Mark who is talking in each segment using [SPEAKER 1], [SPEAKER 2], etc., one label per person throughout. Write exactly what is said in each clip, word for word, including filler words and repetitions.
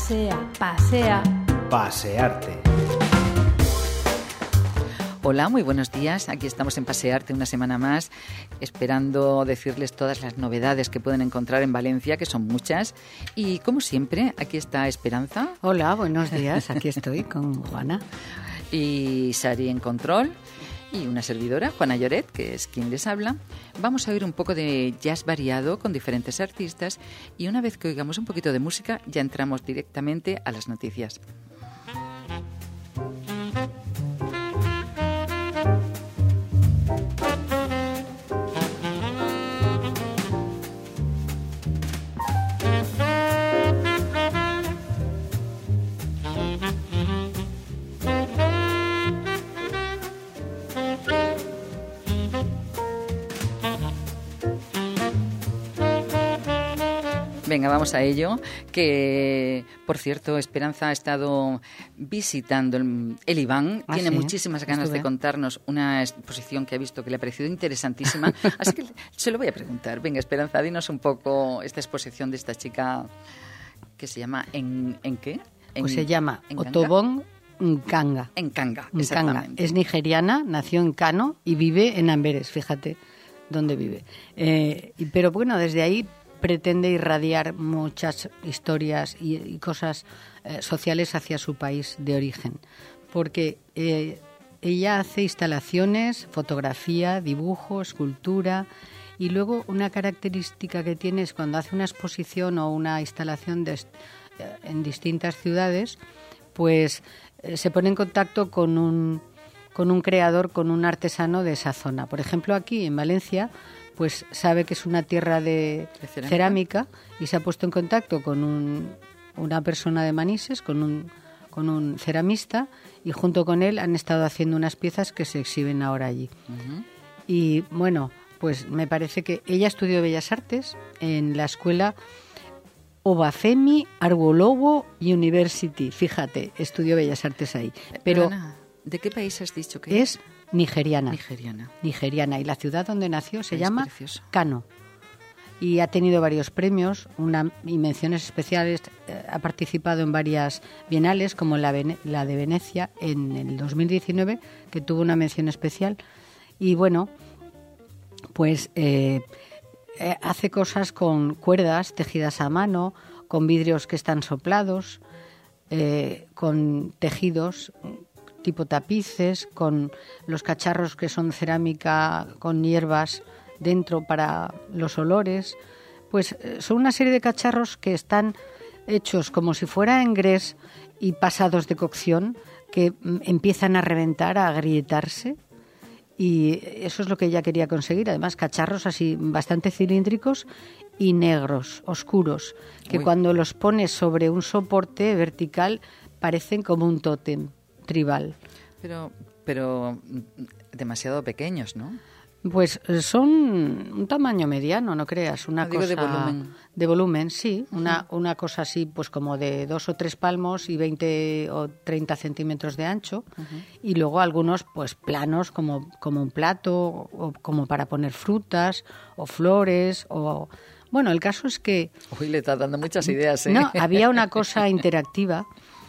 [SPEAKER 1] Pasea, pasea.
[SPEAKER 2] Pasearte.
[SPEAKER 3] Hola, muy buenos días. Aquí estamos en Pasearte una semana más, esperando decirles todas las novedades que pueden encontrar en Valencia, que son muchas. Y como siempre, aquí está Esperanza.
[SPEAKER 4] Hola, buenos días. Aquí estoy con Juana.
[SPEAKER 3] Y Sari en control. Y una servidora, Juana Lloret, que es quien les habla. Vamos a oír un poco de jazz variado con diferentes artistas. Y una vez que oigamos un poquito de música, ya entramos directamente a las noticias. Venga, vamos a ello, que por cierto Esperanza ha estado visitando el, el Iván,
[SPEAKER 4] ¿Ah,
[SPEAKER 3] tiene
[SPEAKER 4] sí?
[SPEAKER 3] muchísimas ganas
[SPEAKER 4] Estuve.
[SPEAKER 3] de contarnos una exposición que ha visto que le ha parecido interesantísima, así que se lo voy a preguntar. Venga, Esperanza, dinos un poco esta exposición de esta chica que se llama ¿En, en qué? En,
[SPEAKER 4] Pues se llama
[SPEAKER 3] ¿en Kanga?
[SPEAKER 4] Otobon Nkanga.
[SPEAKER 3] En Kanga,
[SPEAKER 4] Nkanga.
[SPEAKER 3] exactamente.
[SPEAKER 4] Es nigeriana, nació en Kano y vive en Amberes, fíjate dónde vive. Eh, y- pero bueno, desde ahí pretende irradiar muchas historias y, y cosas eh, sociales hacia su país de origen, porque eh, ella hace instalaciones, fotografía, dibujo, escultura, y luego una característica que tiene es cuando hace una exposición o una instalación de, est- eh, en distintas ciudades, pues eh, se pone en contacto con un, con un creador, con un artesano de esa zona. Por ejemplo, aquí en Valencia, pues sabe que es una tierra de,
[SPEAKER 3] ¿De cerámica?
[SPEAKER 4] cerámica y se ha puesto en contacto con un, una persona de Manises, con un, con un ceramista, y junto con él han estado haciendo unas piezas que se exhiben ahora allí.
[SPEAKER 3] Ujú.
[SPEAKER 4] Y bueno, pues me parece que ella estudió Bellas Artes en la escuela Obafemi Argolobo University. Fíjate, estudió Bellas Artes ahí. Pero
[SPEAKER 3] Perdona, ¿de qué país has dicho que
[SPEAKER 4] es nigeriana.
[SPEAKER 3] Nigeriana.
[SPEAKER 4] Nigeriana. Y la ciudad donde nació se
[SPEAKER 3] Es
[SPEAKER 4] llama
[SPEAKER 3] precioso.
[SPEAKER 4] Kano. Y ha tenido varios premios una, y menciones especiales. Eh, ha participado en varias bienales, como la, Vene- la de Venecia en el dos mil diecinueve, que tuvo una mención especial. Y bueno, pues eh, eh, hace cosas con cuerdas tejidas a mano, con vidrios que están soplados, eh, con tejidos tipo tapices, con los cacharros que son cerámica con hierbas dentro para los olores. Pues eh, son una serie de cacharros que están hechos como si fuera en grés y pasados de cocción, que mm, empiezan a reventar, a agrietarse. Y eso es lo que ella quería conseguir. Además, cacharros así bastante cilíndricos y negros, oscuros, que
[SPEAKER 3] Uy.
[SPEAKER 4] cuando los pones sobre un soporte vertical parecen como un tótem tribal.
[SPEAKER 3] Pero, pero mm, demasiado pequeños, ¿no?
[SPEAKER 4] Pues eh, son un tamaño mediano, no creas, una
[SPEAKER 3] Ah, digo
[SPEAKER 4] cosa
[SPEAKER 3] de volumen.
[SPEAKER 4] de volumen, sí, una una cosa así, pues como de dos o tres palmos y veinte o treinta centímetros de ancho, y luego algunos pues planos como como un plato o como para poner frutas o flores o bueno, el caso es que
[SPEAKER 3] Uy, le está dando muchas ideas, ¿eh?
[SPEAKER 4] no, había una cosa interactiva.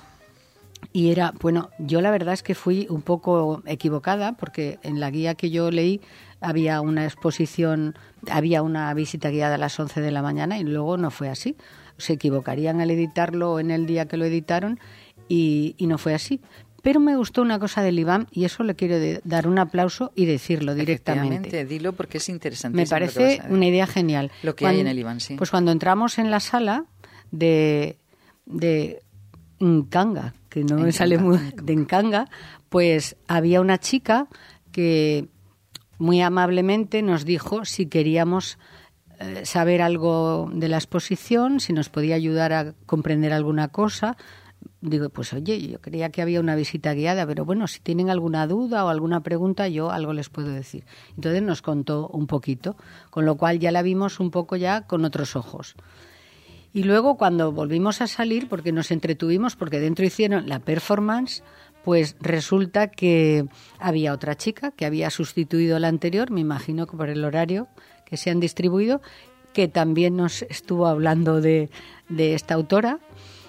[SPEAKER 4] Y era, bueno, yo la verdad es que fui un poco equivocada porque en la guía que yo leí había una exposición, había una visita guiada a las once de la mañana y luego no fue así. Se equivocarían al editarlo en el día que lo editaron y, y no fue así. Pero me gustó una cosa del Iván y eso le quiero de- dar un aplauso y decirlo directamente.
[SPEAKER 3] Efectivamente, dilo porque es interesante.
[SPEAKER 4] Me parece una idea genial.
[SPEAKER 3] Lo que hay en el Iván, sí.
[SPEAKER 4] Pues cuando entramos en la sala de, de Nkanga, que no me
[SPEAKER 3] Nkanga,
[SPEAKER 4] sale muy
[SPEAKER 3] Nkanga.
[SPEAKER 4] de Nkanga, pues había una chica que muy amablemente nos dijo si queríamos eh, saber algo de la exposición, si nos podía ayudar a comprender alguna cosa. Digo, pues oye, yo creía que había una visita guiada, pero bueno, si tienen alguna duda o alguna pregunta, yo algo les puedo decir. Entonces nos contó un poquito, con lo cual ya la vimos un poco ya con otros ojos. Y luego cuando volvimos a salir, porque nos entretuvimos, porque dentro hicieron la performance, pues resulta que había otra chica que había sustituido a la anterior, me imagino que por el horario que se han distribuido, que también nos estuvo hablando de, de esta autora.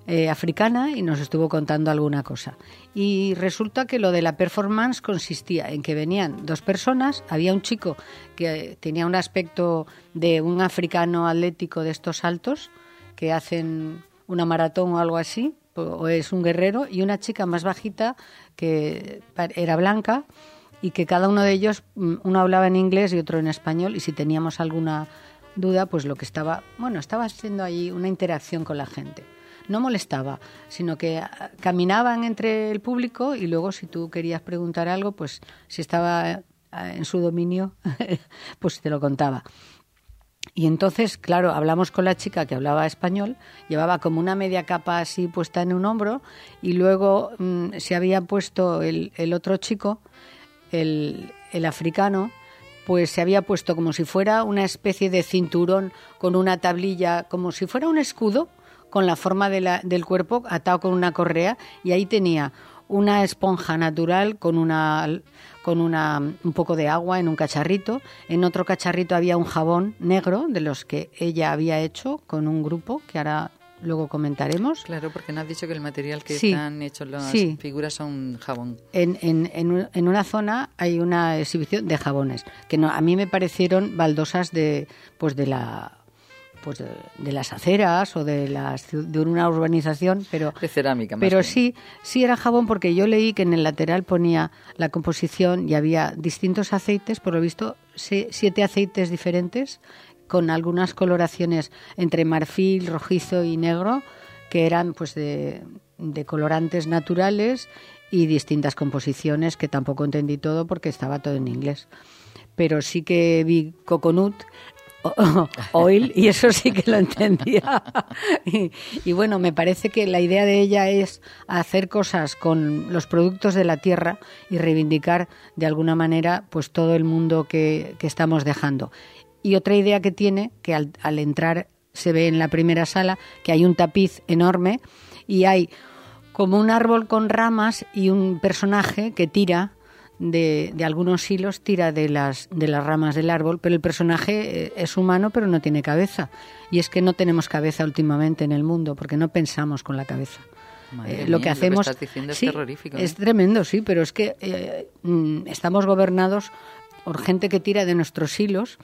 [SPEAKER 4] eh, africana y nos estuvo contando alguna cosa. Y resulta que lo de la performance consistía en que venían dos personas, había un chico que tenía un aspecto de un africano atlético de estos altos, que hacen una maratón o algo así, o es un guerrero, y una chica más bajita que era blanca y que cada uno de ellos, uno hablaba en inglés y otro en español, y si teníamos alguna duda, pues lo que estaba, bueno, estaba haciendo ahí una interacción con la gente. No molestaba, sino que caminaban entre el público y luego si tú querías preguntar algo, pues si estaba en su dominio, pues te lo contaba. Y entonces, claro, hablamos con la chica que hablaba español, llevaba como una media capa así puesta en un hombro y luego mmm, se había puesto el, el otro chico, el, el africano, pues se había puesto como si fuera una especie de cinturón con una tablilla, como si fuera un escudo, con la forma de la, del cuerpo atado con una correa, y ahí tenía una esponja natural con una con una un poco de agua en un cacharrito. En otro cacharrito había un jabón negro de los que ella había hecho con un grupo que ahora luego comentaremos.
[SPEAKER 3] Claro, porque nos has dicho que el material que
[SPEAKER 4] sí,
[SPEAKER 3] están hechos las
[SPEAKER 4] sí.
[SPEAKER 3] figuras son jabón.
[SPEAKER 4] En, en, en, en una zona hay una exhibición de jabones que no, a mí me parecieron baldosas de pues de la pues de, de las aceras o de las de una urbanización, pero
[SPEAKER 3] de cerámica más
[SPEAKER 4] pero
[SPEAKER 3] bien.
[SPEAKER 4] sí sí era jabón, porque yo leí que en el lateral ponía la composición y había distintos aceites, por lo visto siete aceites diferentes con algunas coloraciones entre marfil, rojizo y negro, que eran pues de, de colorantes naturales y distintas composiciones que tampoco entendí todo porque estaba todo en inglés, pero sí que vi coconut oil y eso sí que lo entendía. y, y bueno, me parece que la idea de ella es hacer cosas con los productos de la tierra y reivindicar de alguna manera pues todo el mundo que, que estamos dejando. Y otra idea que tiene, que al, al entrar se ve en la primera sala, que hay un tapiz enorme y hay como un árbol con ramas y un personaje que tira De, de algunos hilos, tira de las, de las ramas del árbol, pero el personaje es humano pero no tiene cabeza. Y es que no tenemos cabeza últimamente en el mundo porque no pensamos con la cabeza.
[SPEAKER 3] Eh,
[SPEAKER 4] lo que hacemos
[SPEAKER 3] lo que estás diciendo
[SPEAKER 4] sí,
[SPEAKER 3] es terrorífico.
[SPEAKER 4] Es
[SPEAKER 3] ¿eh?
[SPEAKER 4] tremendo, sí, pero es que eh, estamos gobernados por gente que tira de nuestros hilos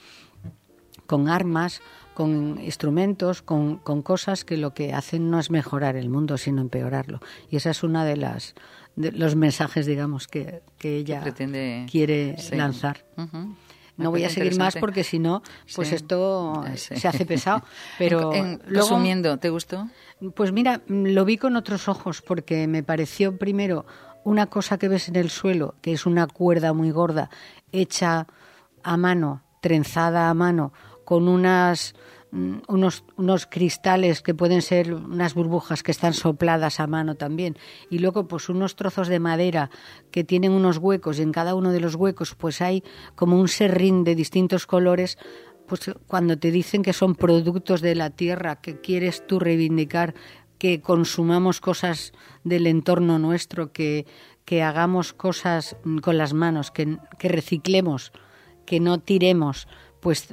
[SPEAKER 4] con armas, con instrumentos, con, con cosas que lo que hacen no es mejorar el mundo, sino empeorarlo. Y esa es una de las de los mensajes, digamos, que, que ella
[SPEAKER 3] que pretende,
[SPEAKER 4] quiere
[SPEAKER 3] sí.
[SPEAKER 4] lanzar.
[SPEAKER 3] Uh-huh.
[SPEAKER 4] No voy a seguir más porque si no, pues sí. esto sí. se hace pesado. Pero
[SPEAKER 3] en, en,
[SPEAKER 4] luego,
[SPEAKER 3] resumiendo, ¿te gustó?
[SPEAKER 4] Pues mira, lo vi con otros ojos porque me pareció primero una cosa que ves en el suelo, que es una cuerda muy gorda, hecha a mano, trenzada a mano, con unas unos, unos cristales que pueden ser unas burbujas que están sopladas a mano también, y luego pues unos trozos de madera que tienen unos huecos y en cada uno de los huecos pues hay como un serrín de distintos colores. Pues cuando te dicen que son productos de la tierra, que quieres tú reivindicar que consumamos cosas del entorno nuestro, que, que hagamos cosas con las manos, que, que reciclemos, que no tiremos, pues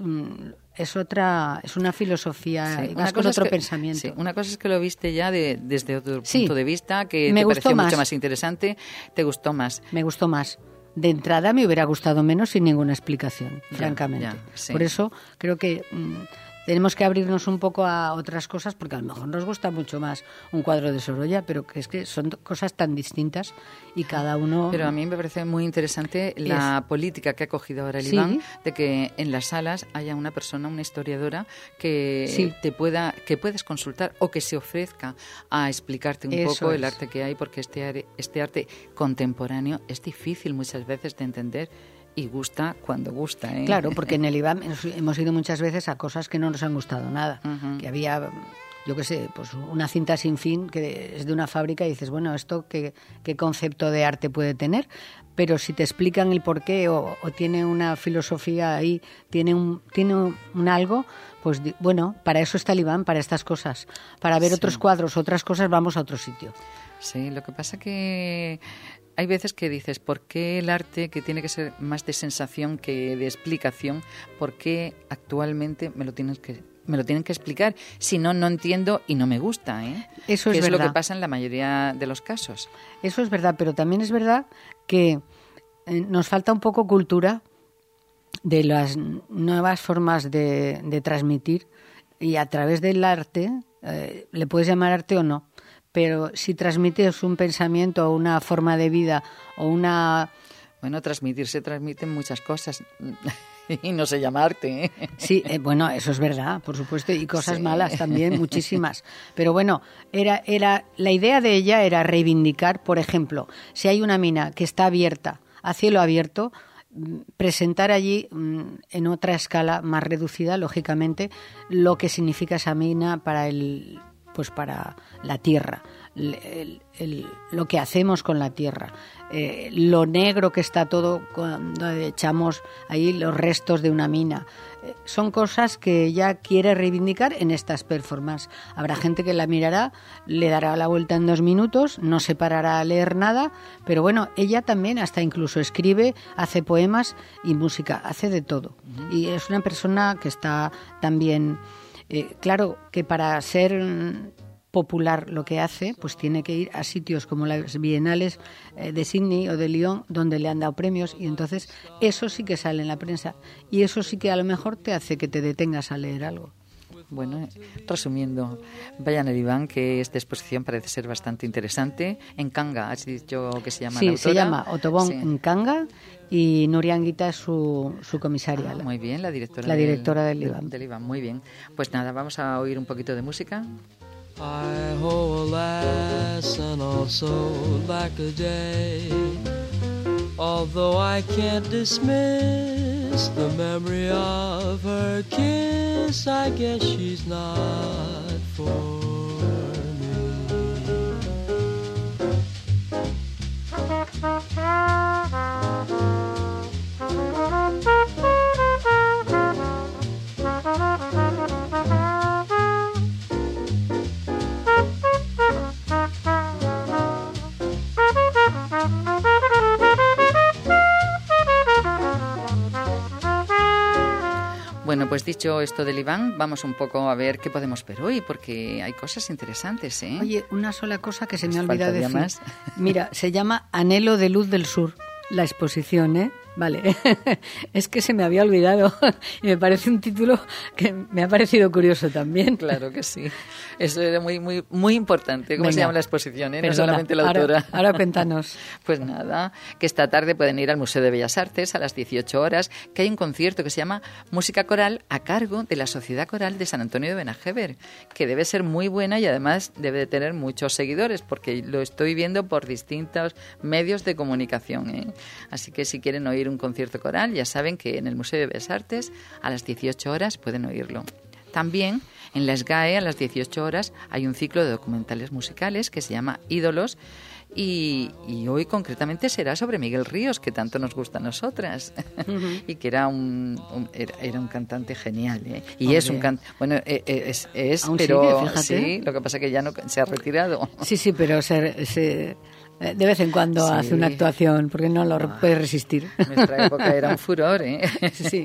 [SPEAKER 4] es otra, es una filosofía, sí, más con otro
[SPEAKER 3] que,
[SPEAKER 4] pensamiento.
[SPEAKER 3] Sí, una cosa es que lo viste ya de, desde otro
[SPEAKER 4] sí,
[SPEAKER 3] punto de vista, que
[SPEAKER 4] me
[SPEAKER 3] te
[SPEAKER 4] gustó
[SPEAKER 3] pareció
[SPEAKER 4] más.
[SPEAKER 3] mucho más interesante, te gustó más.
[SPEAKER 4] Me gustó más. De entrada me hubiera gustado menos sin ninguna explicación,
[SPEAKER 3] ya,
[SPEAKER 4] francamente.
[SPEAKER 3] Ya, sí.
[SPEAKER 4] Por eso creo que mmm, tenemos que abrirnos un poco a otras cosas, porque a lo mejor nos gusta mucho más un cuadro de Sorolla, pero que es que son cosas tan distintas y cada uno...
[SPEAKER 3] Pero a mí me parece muy interesante la es... política que ha cogido ahora el
[SPEAKER 4] ¿Sí?
[SPEAKER 3] Iván, de que en las salas haya una persona, una historiadora, que
[SPEAKER 4] sí.
[SPEAKER 3] te pueda, que puedas consultar o que se ofrezca a explicarte un
[SPEAKER 4] Eso
[SPEAKER 3] poco
[SPEAKER 4] es.
[SPEAKER 3] el arte que hay, porque este, este arte contemporáneo es difícil muchas veces de entender. Y gusta cuando gusta, ¿eh?
[SPEAKER 4] Claro, porque en el Iván hemos ido muchas veces a cosas que no nos han gustado nada.
[SPEAKER 3] Uh-huh.
[SPEAKER 4] Que había, yo qué sé, pues una cinta sin fin que es de una fábrica y dices, bueno, ¿esto qué, qué concepto de arte puede tener? Pero si te explican el porqué o, o tiene una filosofía ahí, tiene un, tiene un, un algo, pues bueno, para eso está el Iván, para estas cosas. Para ver sí. otros cuadros, otras cosas, vamos a otro sitio.
[SPEAKER 3] Sí, lo que pasa que... hay veces que dices, ¿por qué el arte, que tiene que ser más de sensación que de explicación, por qué actualmente me lo tienes que me lo tienen que explicar. Si no, no entiendo y no me gusta, ¿eh?
[SPEAKER 4] Eso es
[SPEAKER 3] que es
[SPEAKER 4] verdad.
[SPEAKER 3] lo que pasa en la mayoría de los casos.
[SPEAKER 4] Eso es verdad, pero también es verdad que eh, nos falta un poco cultura de las nuevas formas de, de transmitir, y a través del arte, eh, le puedes llamar arte o no, pero si transmites un pensamiento o una forma de vida o una...
[SPEAKER 3] Bueno, transmitir se transmiten muchas cosas y no se llama arte, ¿eh?
[SPEAKER 4] Sí, eh, bueno, eso es verdad, por supuesto, y cosas
[SPEAKER 3] Sí.
[SPEAKER 4] malas también, muchísimas. Pero bueno, era, era, la idea de ella era reivindicar, por ejemplo, si hay una mina que está abierta, a cielo abierto, presentar allí en otra escala más reducida, lógicamente, lo que significa esa mina para el, pues para la tierra, el, el, el, lo que hacemos con la tierra, eh, lo negro que está todo cuando echamos ahí los restos de una mina. Eh, son cosas que ella quiere reivindicar en estas performances. Habrá gente que la mirará, le dará la vuelta en dos minutos, no se parará a leer nada, pero bueno, ella también hasta incluso escribe, hace poemas y música, hace de todo. Uh-huh. Y es una persona que está también... Eh, claro que para ser popular lo que hace, pues tiene que ir a sitios como las bienales eh, de Sydney o de Lyon, donde le han dado premios, y entonces eso sí que sale en la prensa, y eso sí que a lo mejor te hace que te detengas a leer algo.
[SPEAKER 3] Bueno, resumiendo, vayan al Iván, que esta exposición parece ser bastante interesante. En Kanga, has dicho que se llama
[SPEAKER 4] sí,
[SPEAKER 3] la autora.
[SPEAKER 4] Se llama Otobón
[SPEAKER 3] sí.
[SPEAKER 4] en Kanga, y Nuria Anguita es su, su comisaria.
[SPEAKER 3] Ah, muy bien, la directora,
[SPEAKER 4] la directora
[SPEAKER 3] del,
[SPEAKER 4] del Iván.
[SPEAKER 3] Del, del Iván, muy bien. Pues nada, vamos a oír un poquito de música.
[SPEAKER 1] I hold lass and also like a day, although I can't dismiss the memory of her kiss, I guess she's not for
[SPEAKER 3] Bueno, pues dicho esto del Iván, vamos un poco a ver qué podemos ver hoy, porque hay cosas interesantes, ¿eh?
[SPEAKER 4] Oye, una sola cosa que se me ha
[SPEAKER 3] Pues
[SPEAKER 4] olvidado decir.
[SPEAKER 3] Más.
[SPEAKER 4] Mira, se llama Anhelo de Luz del Sur, la exposición, ¿eh? Vale, es que se me había olvidado y me parece un título que me ha parecido curioso también.
[SPEAKER 3] Claro que sí, eso era muy muy muy importante. ¿Cómo Venga, se llama la exposición? Eh? No solamente la
[SPEAKER 4] ahora,
[SPEAKER 3] autora.
[SPEAKER 4] Ahora cuéntanos.
[SPEAKER 3] Pues nada, que esta tarde pueden ir al Museo de Bellas Artes a las dieciocho horas, que hay un concierto que se llama Música Coral a cargo de la Sociedad Coral de San Antonio de Benajever, que debe ser muy buena y además debe de tener muchos seguidores, porque lo estoy viendo por distintos medios de comunicación, ¿eh? Así que si quieren oír un concierto coral, ya saben que en el Museo de Bellas Artes a las dieciocho horas pueden oírlo. También en la S G A E a las dieciocho horas hay un ciclo de documentales musicales que se llama Ídolos y, y hoy concretamente será sobre Miguel Ríos, que tanto nos gusta a nosotras. Uh-huh. Y que era un, un era, era un cantante genial, ¿eh? Y Hombre. es un cantante, bueno, es, es pero
[SPEAKER 4] sigue,
[SPEAKER 3] sí, lo que pasa es que ya no se ha retirado.
[SPEAKER 4] Sí, sí, pero se, se de vez en cuando sí. hace una actuación porque no lo ah, puede resistir.
[SPEAKER 3] Nuestra época era un furor, ¿eh?
[SPEAKER 4] Sí.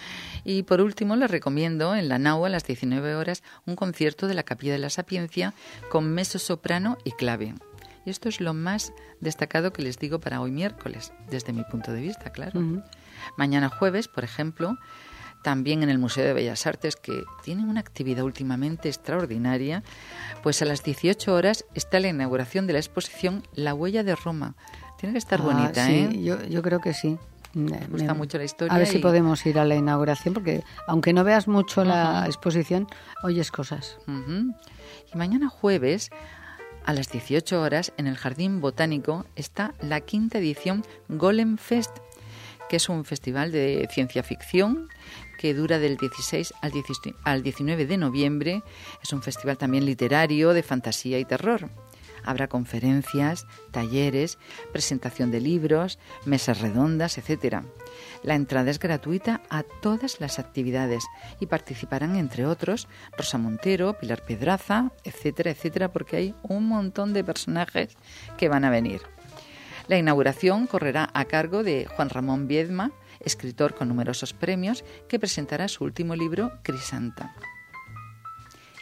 [SPEAKER 3] Y por último les recomiendo en la Nau a las diecinueve horas un concierto de la Capilla de la Sapiencia con mezzosoprano y clave. Y esto es lo más destacado que les digo para hoy miércoles, desde mi punto de vista, claro. Uh-huh. Mañana jueves, por ejemplo, también en el Museo de Bellas Artes, que tienen una actividad últimamente extraordinaria, pues a las dieciocho horas está la inauguración de la exposición La Huella de Roma. Tiene que estar ah, bonita,
[SPEAKER 4] sí,
[SPEAKER 3] ¿eh?
[SPEAKER 4] Yo, yo creo que sí.
[SPEAKER 3] Me gusta Me, mucho la historia.
[SPEAKER 4] A ver y... si podemos ir a la inauguración, porque aunque no veas mucho uh-huh. la exposición, oyes cosas.
[SPEAKER 3] Uh-huh. Y mañana jueves, a las dieciocho horas, en el Jardín Botánico, está la quinta edición Golem Fest, que es un festival de ciencia ficción que dura del dieciséis al diecinueve de noviembre. Es un festival también literario de fantasía y terror. Habrá conferencias, talleres, presentación de libros, mesas redondas, etcétera. La entrada es gratuita a todas las actividades y participarán, entre otros, Rosa Montero, Pilar Pedraza, etcétera, etcétera, porque hay un montón de personajes que van a venir. La inauguración correrá a cargo de Juan Ramón Viedma, escritor con numerosos premios, que presentará su último libro, Crisanta.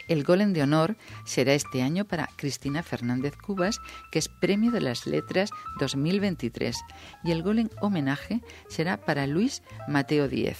[SPEAKER 3] El Golem de Honor será este año para Cristina Fernández Cubas, que es Premio de las Letras dos mil veintitrés. Y el Golem Homenaje será para Luis Mateo Díez,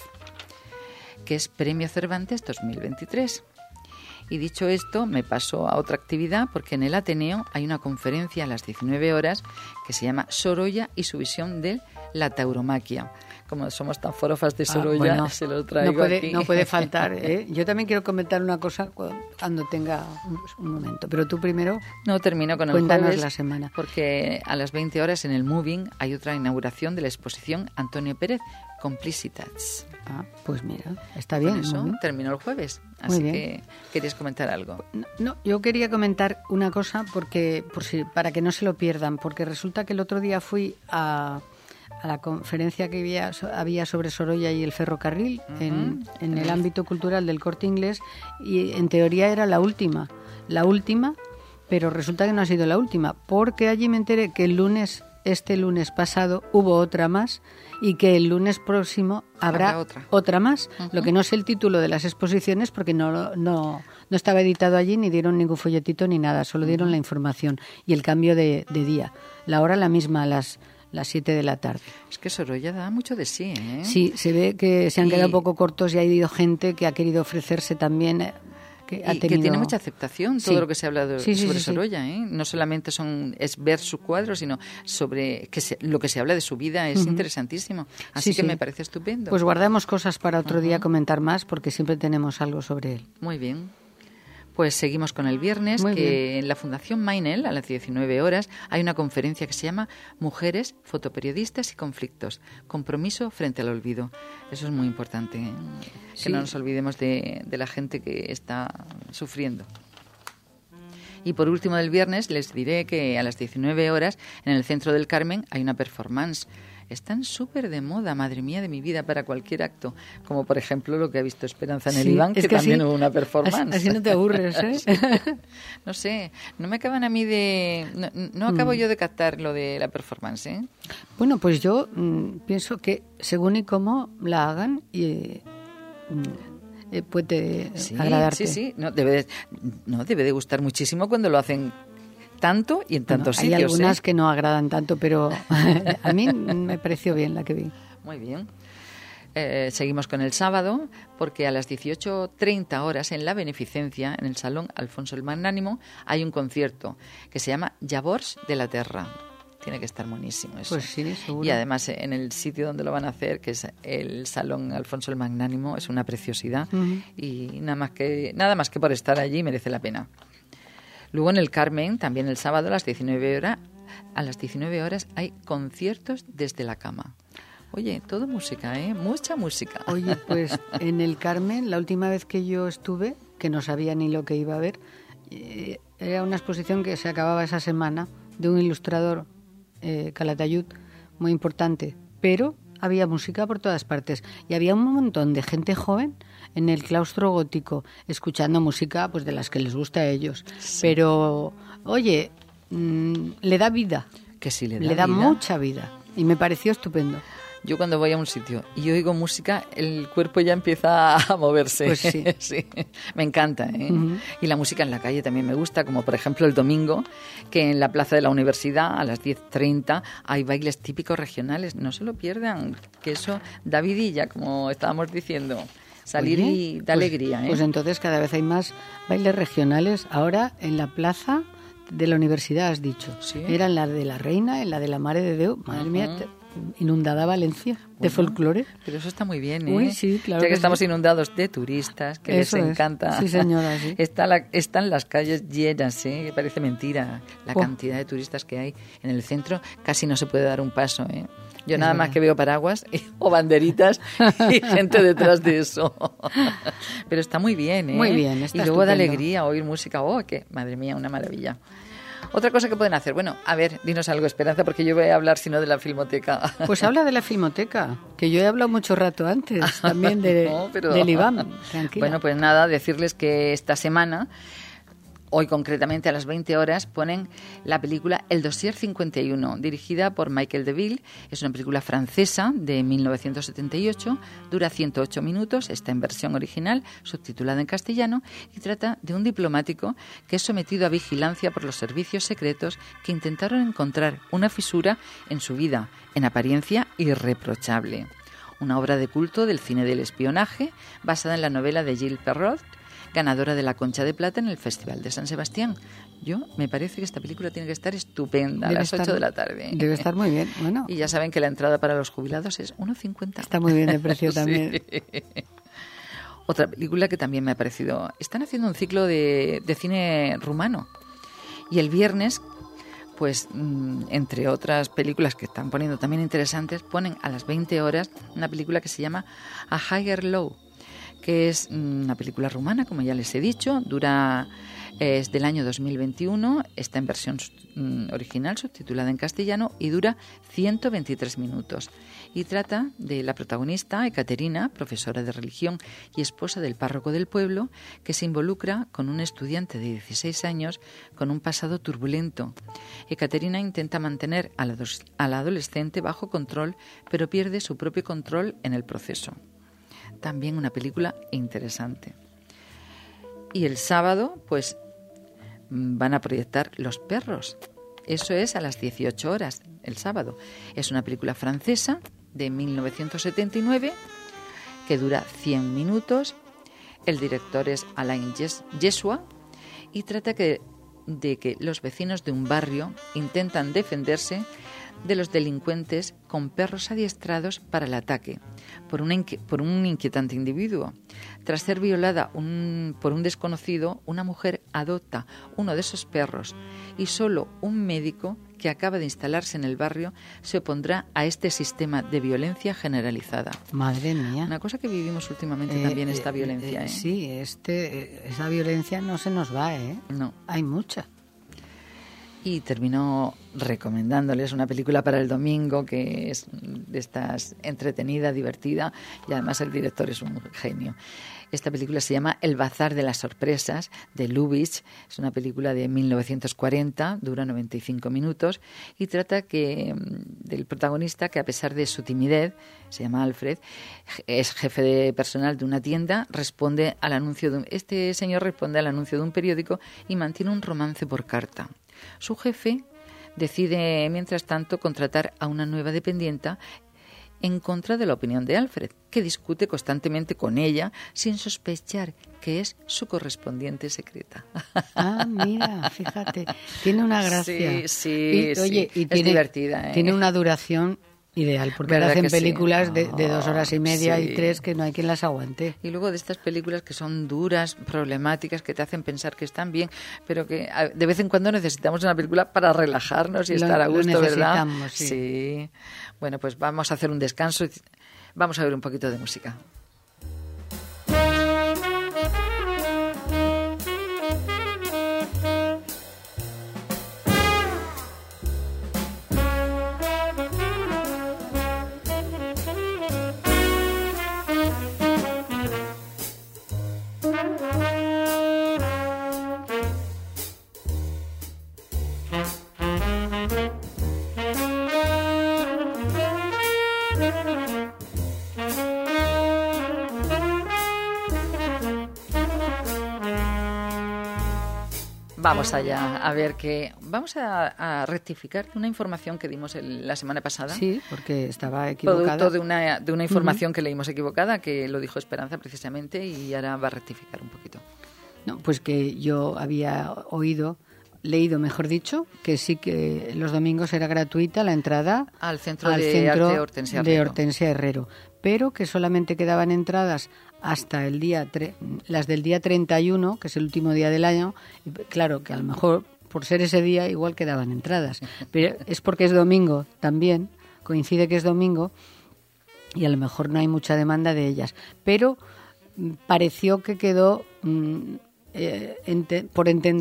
[SPEAKER 3] que es Premio Cervantes dos mil veintitrés. Y dicho esto, me paso a otra actividad porque en el Ateneo hay una conferencia a las diecinueve horas que se llama Sorolla y su visión de la tauromaquia. Como somos tan forofas de Sorolla, ah, bueno, se lo traigo
[SPEAKER 4] no puede,
[SPEAKER 3] aquí.
[SPEAKER 4] No puede faltar, ¿eh? Yo también quiero comentar una cosa cuando tenga un, un momento, pero tú primero
[SPEAKER 3] no termino con el
[SPEAKER 4] cuéntanos
[SPEAKER 3] jueves,
[SPEAKER 4] la semana.
[SPEAKER 3] Porque a las veinte horas en el Moving hay otra inauguración de la exposición Antonio Pérez, Complicitats.
[SPEAKER 4] Ah, pues mira, está bien.
[SPEAKER 3] Con eso terminó el jueves, así que querías comentar algo.
[SPEAKER 4] No, no, yo quería comentar una cosa porque por si, para que no se lo pierdan, porque resulta que el otro día fui a... a la conferencia que había, había sobre Sorolla y el ferrocarril uh-huh. en, en el ámbito cultural del Corte Inglés, y en teoría era la última, la última, pero resulta que no ha sido la última, porque allí me enteré que el lunes, este lunes pasado, hubo otra más y que el lunes próximo habrá,
[SPEAKER 3] habrá otra.
[SPEAKER 4] otra más,
[SPEAKER 3] uh-huh.
[SPEAKER 4] lo que no sé el título de las exposiciones porque no, no, no estaba editado allí, ni dieron ningún folletito ni nada, solo dieron uh-huh. la información y el cambio de, de día. La hora la misma, a las las siete de la tarde.
[SPEAKER 3] Es que Sorolla da mucho de sí, ¿eh?
[SPEAKER 4] Sí, se ve que se han
[SPEAKER 3] y...
[SPEAKER 4] quedado un poco cortos y ha habido gente que ha querido ofrecerse también. Que, ha
[SPEAKER 3] y
[SPEAKER 4] tenido...
[SPEAKER 3] que tiene mucha aceptación todo sí. lo que se ha hablado
[SPEAKER 4] sí, sí,
[SPEAKER 3] sobre
[SPEAKER 4] sí,
[SPEAKER 3] Sorolla, ¿eh? No solamente son es ver su cuadro, sino sobre que se, lo que se habla de su vida es uh-huh. interesantísimo. Así
[SPEAKER 4] sí,
[SPEAKER 3] que
[SPEAKER 4] sí.
[SPEAKER 3] me parece estupendo.
[SPEAKER 4] Pues guardamos cosas para otro uh-huh. día comentar más, porque siempre tenemos algo sobre él.
[SPEAKER 3] Muy bien. Pues seguimos con el viernes,
[SPEAKER 4] Muy
[SPEAKER 3] que
[SPEAKER 4] bien.
[SPEAKER 3] en la Fundación Mainel, a las diecinueve horas, hay una conferencia que se llama Mujeres, fotoperiodistas y conflictos. Compromiso frente al olvido. Eso es muy importante, ¿eh?
[SPEAKER 4] Sí.
[SPEAKER 3] Que no nos olvidemos de, de la gente que está sufriendo. Y por último, del viernes, les diré que a las diecinueve horas, en el Centro del Carmen, hay una performance. Están súper de moda, madre mía de mi vida, para cualquier acto. Como, por ejemplo, lo que ha visto Esperanza en el
[SPEAKER 4] sí,
[SPEAKER 3] Iván, que,
[SPEAKER 4] es que
[SPEAKER 3] también
[SPEAKER 4] así,
[SPEAKER 3] hubo una performance.
[SPEAKER 4] Así, así no te aburres, ¿eh?
[SPEAKER 3] Sí. No sé, no me acaban a mí de... No, no acabo mm. yo de captar lo de la performance, ¿eh?
[SPEAKER 4] Bueno, pues yo mmm, pienso que según y cómo la hagan, y, mmm, eh, puede
[SPEAKER 3] sí,
[SPEAKER 4] agradarte.
[SPEAKER 3] Sí, sí, no debe, de, no, debe de gustar muchísimo cuando lo hacen tanto y en tantos
[SPEAKER 4] bueno, hay
[SPEAKER 3] sitios.
[SPEAKER 4] Hay algunas
[SPEAKER 3] ¿eh?
[SPEAKER 4] que no agradan tanto, pero a mí me pareció bien la que vi.
[SPEAKER 3] Muy bien. Eh, seguimos con el sábado, porque a las dieciocho treinta horas en la Beneficencia, en el Salón Alfonso el Magnánimo, hay un concierto que se llama Llavors de la Terra. Tiene que estar buenísimo eso.
[SPEAKER 4] Pues sí, seguro.
[SPEAKER 3] Y además en el sitio donde lo van a hacer, que es el Salón Alfonso el Magnánimo, es una preciosidad. Uh-huh. Y nada más que nada más que por estar allí merece la pena. Luego en el Carmen, también el sábado a las diecinueve horas, a las diecinueve horas hay conciertos desde la cama. Oye, todo música, ¿eh? Mucha música.
[SPEAKER 4] Oye, pues en el Carmen, la última vez que yo estuve, que no sabía ni lo que iba a ver, eh, era una exposición que se acababa esa semana de un ilustrador, eh, Calatayud, muy importante, pero había música por todas partes y había un montón de gente joven en el claustro gótico escuchando música pues de las que les gusta a ellos. Sí. Pero, oye, mmm, le da vida.
[SPEAKER 3] Que sí, le da,
[SPEAKER 4] le da
[SPEAKER 3] vida.
[SPEAKER 4] mucha vida y me pareció estupendo.
[SPEAKER 3] Yo cuando voy a un sitio y oigo música, el cuerpo ya empieza a moverse.
[SPEAKER 4] Pues sí.
[SPEAKER 3] Sí, me encanta, ¿eh?
[SPEAKER 4] Uh-huh.
[SPEAKER 3] Y la música en la calle también me gusta, como por ejemplo el domingo, que en la Plaza de la Universidad a las diez treinta hay bailes típicos regionales. No se lo pierdan, que eso da vidilla, como estábamos diciendo. Salir Oye, y da
[SPEAKER 4] pues,
[SPEAKER 3] alegría, ¿eh?
[SPEAKER 4] Pues entonces cada vez hay más bailes regionales. Ahora en la Plaza de la Universidad, has dicho.
[SPEAKER 3] ¿Sí?
[SPEAKER 4] Era en la de la Reina, en la de la Mare de Déu. Madre uh-huh. mía, te, inundada Valencia de
[SPEAKER 3] bueno,
[SPEAKER 4] folclore.
[SPEAKER 3] Pero eso está muy bien, ¿eh?
[SPEAKER 4] Uy, sí, claro
[SPEAKER 3] ya que,
[SPEAKER 4] que
[SPEAKER 3] estamos
[SPEAKER 4] sí.
[SPEAKER 3] inundados de turistas, que
[SPEAKER 4] eso
[SPEAKER 3] les
[SPEAKER 4] es.
[SPEAKER 3] encanta.
[SPEAKER 4] Sí, señora, sí.
[SPEAKER 3] Está la, están las calles llenas, ¿eh? Que parece mentira la oh. cantidad de turistas que hay en el centro. Casi no se puede dar un paso, ¿eh? Yo es nada verdad. Más que veo paraguas o banderitas y gente detrás de eso. Pero está muy bien, ¿eh?
[SPEAKER 4] Muy bien, está
[SPEAKER 3] Y luego da
[SPEAKER 4] estupendo.
[SPEAKER 3] alegría oír música. Oh, que madre mía, una maravilla. Otra cosa que pueden hacer, bueno, a ver, dinos algo, Esperanza, porque yo voy a hablar, si no, de la Filmoteca.
[SPEAKER 4] Pues habla de la Filmoteca, que yo he hablado mucho rato antes, también de,
[SPEAKER 3] no, pero...
[SPEAKER 4] del Iván. Tranquila.
[SPEAKER 3] Bueno, pues nada, decirles que esta semana hoy concretamente a las veinte horas ponen la película El Dossier cincuenta y uno, dirigida por Michael Deville. Es una película francesa de mil novecientos setenta y ocho, dura ciento ocho minutos, está en versión original, subtitulada en castellano, y trata de un diplomático que es sometido a vigilancia por los servicios secretos que intentaron encontrar una fisura en su vida, en apariencia irreprochable. Una obra de culto del cine del espionaje, basada en la novela de Gilles Perrault, ganadora de la Concha de Plata en el Festival de San Sebastián. Yo, me parece que esta película tiene que estar estupenda
[SPEAKER 4] Debe
[SPEAKER 3] a las
[SPEAKER 4] estar,
[SPEAKER 3] ocho de la tarde.
[SPEAKER 4] Debe estar muy bien, bueno.
[SPEAKER 3] Y ya saben que la entrada para los jubilados es uno cincuenta.
[SPEAKER 4] Está muy bien de precio también.
[SPEAKER 3] Sí. Otra película que también me ha parecido... Están haciendo un ciclo de, de cine rumano. Y el viernes, pues, mmm, entre otras películas que están poniendo también interesantes, ponen a las veinte horas una película que se llama A Higher Low, que es una película rumana, como ya les he dicho, dura, es del año dos mil veintiuno, está en versión original, subtitulada en castellano, y dura ciento veintitrés minutos. Y trata de la protagonista, Ekaterina, profesora de religión y esposa del párroco del pueblo, que se involucra con un estudiante de dieciséis años con un pasado turbulento. Ekaterina intenta mantener a la, a la adolescente bajo control, pero pierde su propio control en el proceso. También una película interesante. Y el sábado, pues, van a proyectar Los perros. Eso es a las dieciocho horas, el sábado. Es una película francesa de mil novecientos setenta y nueve que dura cien minutos. El director es Alain Jesua y trata que, de que los vecinos de un barrio intentan defenderse de los delincuentes con perros adiestrados para el ataque por, una inqui- por un inquietante individuo. Tras ser violada un, por un desconocido, una mujer adopta uno de esos perros y solo un médico que acaba de instalarse en el barrio se opondrá a este sistema de violencia generalizada.
[SPEAKER 4] Madre mía.
[SPEAKER 3] Una cosa que vivimos últimamente
[SPEAKER 4] Eh,
[SPEAKER 3] también,
[SPEAKER 4] eh,
[SPEAKER 3] esta violencia.
[SPEAKER 4] eh,
[SPEAKER 3] ¿eh?
[SPEAKER 4] Sí, este, esa violencia no se nos va, ¿eh?
[SPEAKER 3] No.
[SPEAKER 4] Hay mucha.
[SPEAKER 3] Y terminó recomendándoles una película para el domingo que es de estas entretenida, divertida, y además el director es un genio. Esta película se llama El bazar de las sorpresas, de Lubitsch. Es una película de mil novecientos cuarenta, dura noventa y cinco minutos y trata que del protagonista que, a pesar de su timidez, se llama Alfred, es jefe de personal de una tienda, responde al anuncio de un, este señor responde al anuncio de un periódico y mantiene un romance por carta. Su jefe decide, mientras tanto, contratar a una nueva dependienta en contra de la opinión de Alfred, que discute constantemente con ella sin sospechar que es su correspondiente secreta.
[SPEAKER 4] Ah, mira, fíjate, tiene una gracia.
[SPEAKER 3] Sí, sí,
[SPEAKER 4] y, oye,
[SPEAKER 3] sí.
[SPEAKER 4] Y tiene,
[SPEAKER 3] es divertida. ¿eh?
[SPEAKER 4] Tiene una duración ideal, porque ahora hacen películas sí? de, de dos horas y media sí. y tres que no hay quien las aguante.
[SPEAKER 3] Y luego de estas películas que son duras, problemáticas, que te hacen pensar que están bien, pero que de vez en cuando necesitamos una película para relajarnos y lo, estar a gusto, ¿verdad?
[SPEAKER 4] Sí.
[SPEAKER 3] sí. Bueno, pues vamos a hacer un descanso y vamos a ver un poquito de música. Vamos allá, a ver que vamos a, a rectificar una información que dimos el, la semana pasada.
[SPEAKER 4] Sí, porque estaba equivocada.
[SPEAKER 3] Producto de una, de una información uh-huh. que leímos equivocada, que lo dijo Esperanza precisamente, y ahora va a rectificar un poquito.
[SPEAKER 4] No, pues que yo había oído, leído mejor dicho, que sí que los domingos era gratuita la entrada
[SPEAKER 3] al Centro
[SPEAKER 4] al
[SPEAKER 3] de
[SPEAKER 4] centro
[SPEAKER 3] Arte Hortensia Herrero.
[SPEAKER 4] de Hortensia Herrero, pero que solamente quedaban entradas hasta el día tre- las del día treinta y uno, que es el último día del año, y claro que a lo mejor por ser ese día igual quedaban entradas, pero es porque es domingo también, coincide que es domingo y a lo mejor no hay mucha demanda de ellas, pero pareció que quedó mm, eh, ente- por entender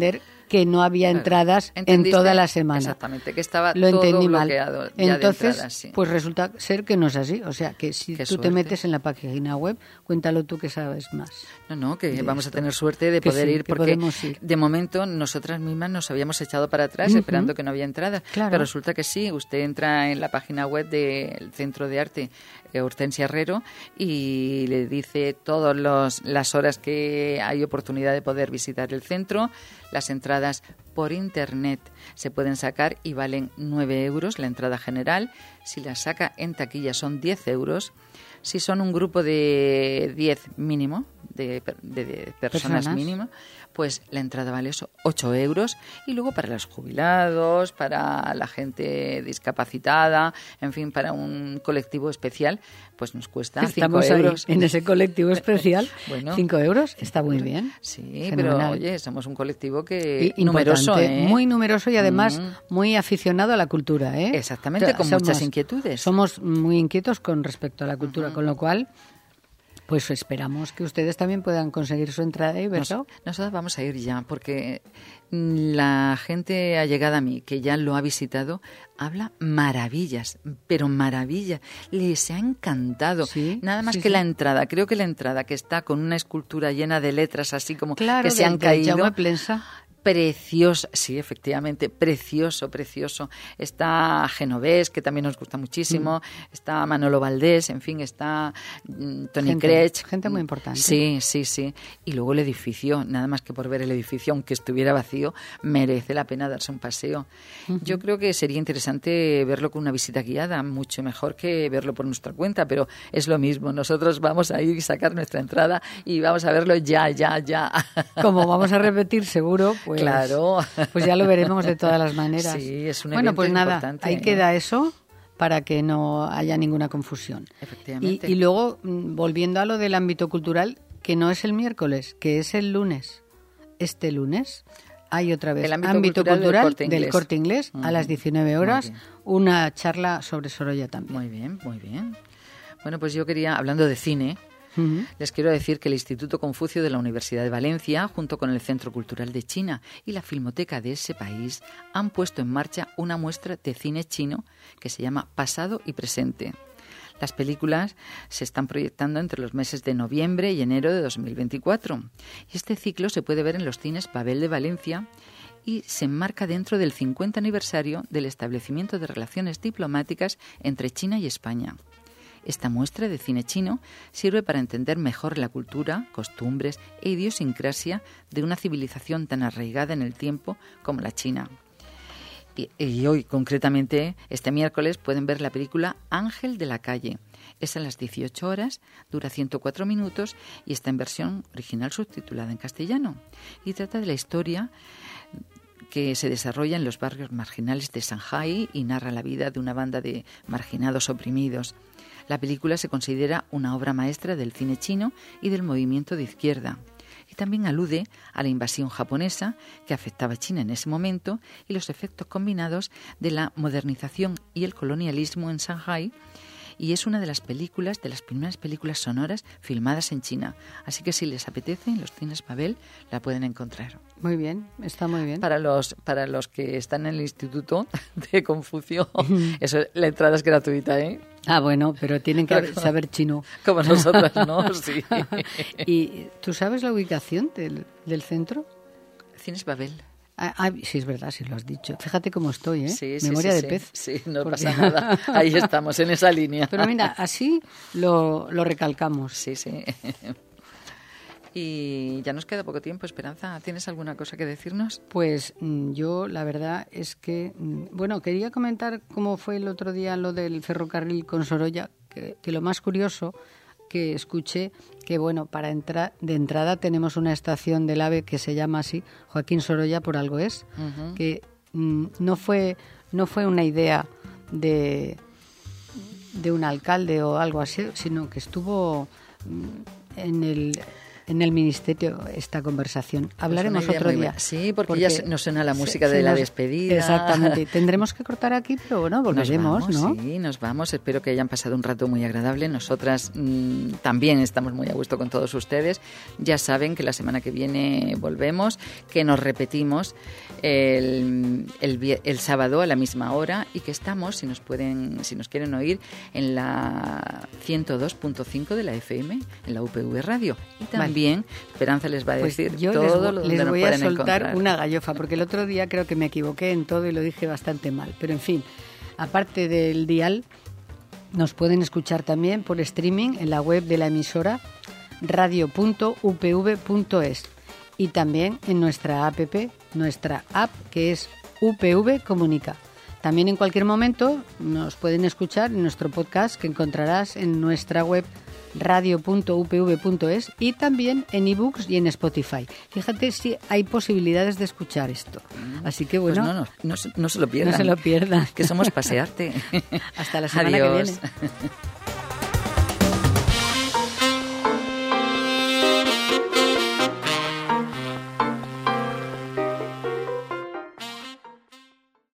[SPEAKER 4] que no había
[SPEAKER 3] claro.
[SPEAKER 4] entradas en
[SPEAKER 3] ¿Entendiste?
[SPEAKER 4] toda la semana.
[SPEAKER 3] Exactamente, que estaba
[SPEAKER 4] Lo
[SPEAKER 3] todo
[SPEAKER 4] entendí mal.
[SPEAKER 3] bloqueado ya
[SPEAKER 4] Entonces,
[SPEAKER 3] de entradas, sí.
[SPEAKER 4] pues resulta ser que no es así. O sea, que si
[SPEAKER 3] Qué
[SPEAKER 4] tú
[SPEAKER 3] suerte.
[SPEAKER 4] te metes en la página web, cuéntalo tú que sabes más.
[SPEAKER 3] No, no, que
[SPEAKER 4] de
[SPEAKER 3] vamos
[SPEAKER 4] esto.
[SPEAKER 3] a tener suerte de
[SPEAKER 4] Que
[SPEAKER 3] poder
[SPEAKER 4] sí,
[SPEAKER 3] ir,
[SPEAKER 4] que
[SPEAKER 3] porque
[SPEAKER 4] podemos ir.
[SPEAKER 3] de momento nosotras mismas nos habíamos echado para atrás
[SPEAKER 4] Ujú.
[SPEAKER 3] esperando que no había entradas.
[SPEAKER 4] Claro.
[SPEAKER 3] Pero resulta que sí, usted entra en la página web del Centro de Arte eh, Hortensia Herrero y le dice todas las horas que hay oportunidad de poder visitar el centro. Las entradas por internet se pueden sacar y valen nueve euros la entrada general. Si las saca en taquilla son diez euros. Si son un grupo de diez mínimo, de, de, de personas,
[SPEAKER 4] Personas.
[SPEAKER 3] mínimo, pues la entrada vale eso, ocho euros. Y luego para los jubilados, para la gente discapacitada, en fin, para un colectivo especial, pues nos cuesta cinco
[SPEAKER 4] Estamos ahí,
[SPEAKER 3] euros.
[SPEAKER 4] en ese colectivo especial.
[SPEAKER 3] Bueno,
[SPEAKER 4] cinco euros, está muy bien.
[SPEAKER 3] Sí,
[SPEAKER 4] Fenomenal.
[SPEAKER 3] pero oye, somos un colectivo que
[SPEAKER 4] Y
[SPEAKER 3] numeroso,
[SPEAKER 4] importante,
[SPEAKER 3] ¿eh?
[SPEAKER 4] muy numeroso y además
[SPEAKER 3] Mm.
[SPEAKER 4] muy aficionado a la cultura, ¿eh?
[SPEAKER 3] Exactamente,
[SPEAKER 4] O sea,
[SPEAKER 3] con
[SPEAKER 4] somos-
[SPEAKER 3] muchas inquietudes.
[SPEAKER 4] Somos muy inquietos con respecto a la cultura,
[SPEAKER 3] Ujú.
[SPEAKER 4] con lo cual, pues esperamos que ustedes también puedan conseguir su entrada y verlo.
[SPEAKER 3] Nos- nosotros vamos a ir ya, porque la gente allegada a mí, que ya lo ha visitado, habla maravillas, pero maravillas. Les ha encantado.
[SPEAKER 4] Sí,
[SPEAKER 3] Nada más
[SPEAKER 4] sí,
[SPEAKER 3] que
[SPEAKER 4] sí.
[SPEAKER 3] la entrada. Creo que la entrada, que está con una escultura llena de letras, así como
[SPEAKER 4] Claro,
[SPEAKER 3] que se
[SPEAKER 4] del-
[SPEAKER 3] han
[SPEAKER 4] del
[SPEAKER 3] caído.
[SPEAKER 4] Jaume Plensa.
[SPEAKER 3] Precioso, sí, efectivamente, precioso, precioso. Está Genovés, que también nos gusta muchísimo, mm. está Manolo Valdés, en fin, está mm, Tony
[SPEAKER 4] Gente-
[SPEAKER 3] Crech.
[SPEAKER 4] gente muy importante.
[SPEAKER 3] Sí, sí, sí. Y luego el edificio, nada más que por ver el edificio, aunque estuviera vacío, merece la pena darse un paseo. Uh-huh. Yo creo que sería interesante verlo con una visita guiada, mucho mejor que verlo por nuestra cuenta, pero es lo mismo. Nosotros vamos a ir y sacar nuestra entrada y vamos a verlo ya, ya, ya.
[SPEAKER 4] Como vamos a repetir seguro, pues,
[SPEAKER 3] claro.
[SPEAKER 4] pues ya lo veremos de todas las maneras.
[SPEAKER 3] Sí, es un
[SPEAKER 4] bueno,
[SPEAKER 3] evento
[SPEAKER 4] pues nada,
[SPEAKER 3] importante,
[SPEAKER 4] ahí
[SPEAKER 3] ¿eh?
[SPEAKER 4] queda eso para que no haya ninguna confusión.
[SPEAKER 3] Efectivamente.
[SPEAKER 4] Y, y luego, volviendo a lo del ámbito cultural, que no es el miércoles, que es el lunes. Este lunes hay otra vez
[SPEAKER 3] el ámbito,
[SPEAKER 4] ámbito
[SPEAKER 3] cultural,
[SPEAKER 4] cultural,
[SPEAKER 3] del Corte Inglés,
[SPEAKER 4] del Corte Inglés
[SPEAKER 3] uh-huh.
[SPEAKER 4] a las diecinueve horas, una charla sobre Sorolla también.
[SPEAKER 3] Muy bien, muy bien. Bueno, pues yo quería, hablando de cine,
[SPEAKER 4] Uh-huh.
[SPEAKER 3] les quiero decir que el Instituto Confucio de la Universidad de Valencia, junto con el Centro Cultural de China y la Filmoteca de ese país, han puesto en marcha una muestra de cine chino que se llama Pasado y Presente. Las películas se están proyectando entre los meses de noviembre y enero de dos mil veinticuatro. Y este ciclo se puede ver en los cines Babel de Valencia y se enmarca dentro del cincuenta aniversario del establecimiento de relaciones diplomáticas entre China y España. Esta muestra de cine chino sirve para entender mejor la cultura, costumbres e idiosincrasia de una civilización tan arraigada en el tiempo como la China. Y, y hoy, concretamente, este miércoles, pueden ver la película Ángel de la calle. Es a las dieciocho horas, dura ciento cuatro minutos y está en versión original subtitulada en castellano. Y trata de la historia que se desarrolla en los barrios marginales de Shanghái y narra la vida de una banda de marginados oprimidos. La película se considera una obra maestra del cine chino y del movimiento de izquierda. Y también alude a la invasión japonesa que afectaba a China en ese momento y los efectos combinados de la modernización y el colonialismo en Shanghái. Y es una de las películas, de las primeras películas sonoras filmadas en China. Así que si les apetece, en los cines Babel la pueden encontrar.
[SPEAKER 4] Muy bien, está muy bien.
[SPEAKER 3] Para los para los que están en el Instituto de Confucio, eso, la entrada es gratuita, ¿eh?
[SPEAKER 4] Ah, bueno, pero tienen que
[SPEAKER 3] Claro.
[SPEAKER 4] saber chino.
[SPEAKER 3] Como nosotras, ¿no? Sí.
[SPEAKER 4] ¿Y tú sabes la ubicación del, del centro?
[SPEAKER 3] Cines Babel.
[SPEAKER 4] Ah, ah, sí, es verdad, sí lo has dicho. Fíjate cómo estoy, ¿eh?
[SPEAKER 3] Sí, sí,
[SPEAKER 4] Memoria
[SPEAKER 3] sí,
[SPEAKER 4] de
[SPEAKER 3] sí.
[SPEAKER 4] pez.
[SPEAKER 3] Sí, no
[SPEAKER 4] Porque-
[SPEAKER 3] pasa nada. Ahí estamos, en esa línea.
[SPEAKER 4] Pero mira, así lo, lo recalcamos.
[SPEAKER 3] Sí, sí. Y ya nos queda poco tiempo, Esperanza. ¿Tienes alguna cosa que decirnos?
[SPEAKER 4] Pues mm, yo la verdad es que, mm, bueno, quería comentar cómo fue el otro día lo del ferrocarril con Sorolla, que, que lo más curioso que escuché, que bueno, para entrar de entrada tenemos una estación del AVE que se llama así, Joaquín Sorolla por algo es,
[SPEAKER 3] Uh-huh.
[SPEAKER 4] que mm, no fue no fue una idea de de un alcalde o algo así, sino que estuvo mm, en el en el Ministerio esta conversación. Hablaremos
[SPEAKER 3] pues
[SPEAKER 4] otro día.
[SPEAKER 3] Sí, porque, porque ya nos suena la música se, de se la nos, despedida.
[SPEAKER 4] Exactamente. Tendremos que cortar aquí, pero bueno, volveremos,
[SPEAKER 3] nos vamos,
[SPEAKER 4] ¿no?
[SPEAKER 3] Sí, nos vamos. Espero que hayan pasado un rato muy agradable. Nosotras mmm, también estamos muy a gusto con todos ustedes. Ya saben que la semana que viene volvemos, que nos repetimos el, el, el sábado a la misma hora y que estamos, si nos pueden, si nos quieren oír, en la ciento dos punto cinco de la F M, en la U P V Radio. Y también vale. Esperanza les va a decir
[SPEAKER 4] pues yo
[SPEAKER 3] todo
[SPEAKER 4] les,
[SPEAKER 3] lo donde
[SPEAKER 4] les
[SPEAKER 3] nos
[SPEAKER 4] voy
[SPEAKER 3] pueden
[SPEAKER 4] a soltar
[SPEAKER 3] encontrar.
[SPEAKER 4] Una gallofa, porque el otro día creo que me equivoqué en todo y lo dije bastante mal. Pero en fin, aparte del dial, nos pueden escuchar también por streaming en la web de la emisora radio punto u p v punto es y también en nuestra app, nuestra app que es U P V Comunica. También en cualquier momento nos pueden escuchar en nuestro podcast que encontrarás en nuestra web radio punto u p v punto es y también en ebooks y en Spotify. Fíjate si hay posibilidades de escuchar esto. Así que bueno,
[SPEAKER 3] pues no, no, no, no se lo pierdan.
[SPEAKER 4] No se lo pierdan.
[SPEAKER 3] Que somos Pasearte.
[SPEAKER 4] Hasta la semana
[SPEAKER 3] Adiós.
[SPEAKER 4] que viene.